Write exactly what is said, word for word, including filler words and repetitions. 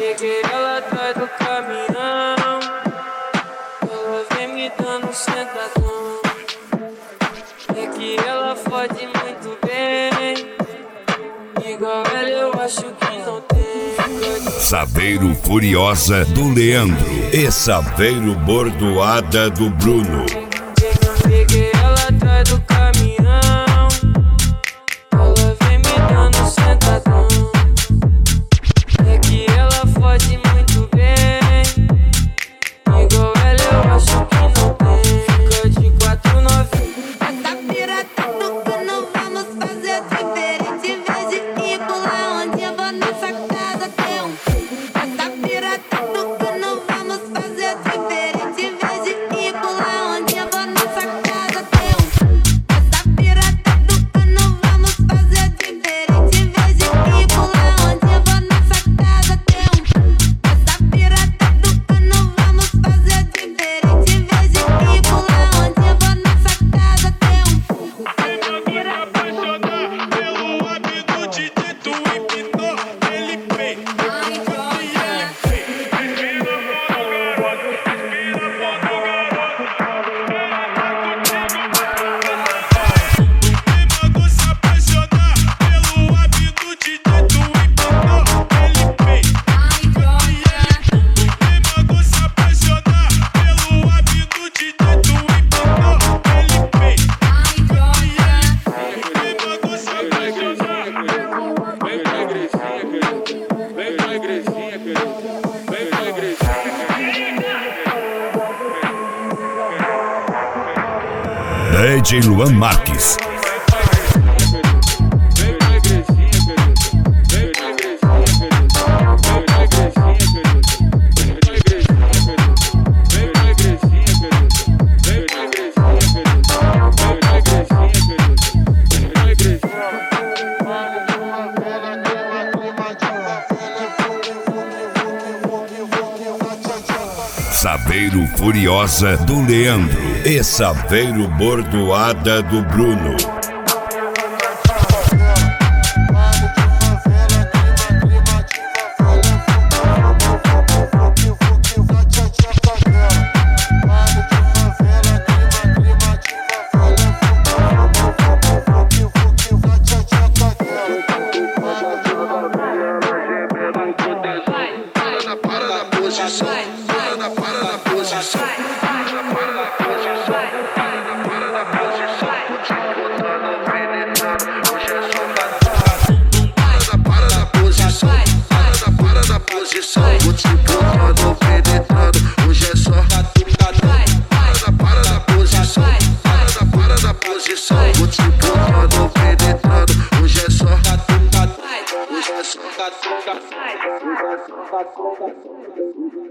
Peguei ela atrás do caminhão, ela vem me dando sentadão. É que ela fode muito bem, igual ela eu acho que não tem. Saveiro Furiosa do Leandro e Saveiro Bordoada do Bruno. Peguei ela atrás do caminhão, ela vem me dando sentadão. É que ela fode muito bem, igual ela eu acho que não tem. Fica de quatro novinhos. Essa pirata do cano vamos fazer diferente. Em vez de ir pular onde eu vou nessa casa tem um. Essa pirata do cano vamos fazer diferente. Em vez de ir pular onde eu vou nessa casa tem um. Essa pirata do cano vamos fazer diferente. Em vez de ir pular onde eu vou nessa casa tem um. Essa pirata do cano vamos fazer diferente. Em vez de ir pular onde eu vou nessa casa tem um. D J Luan Marques. Saveiro Furiosa do Leandro e Saveiro Bordoada do Bruno. Vou te botando, penetrando, hoje é só catucadão. Para, para na posição, para, para na posição. Vou te botando, penetrando, hoje é só catucadão. Hoje é só catucadão.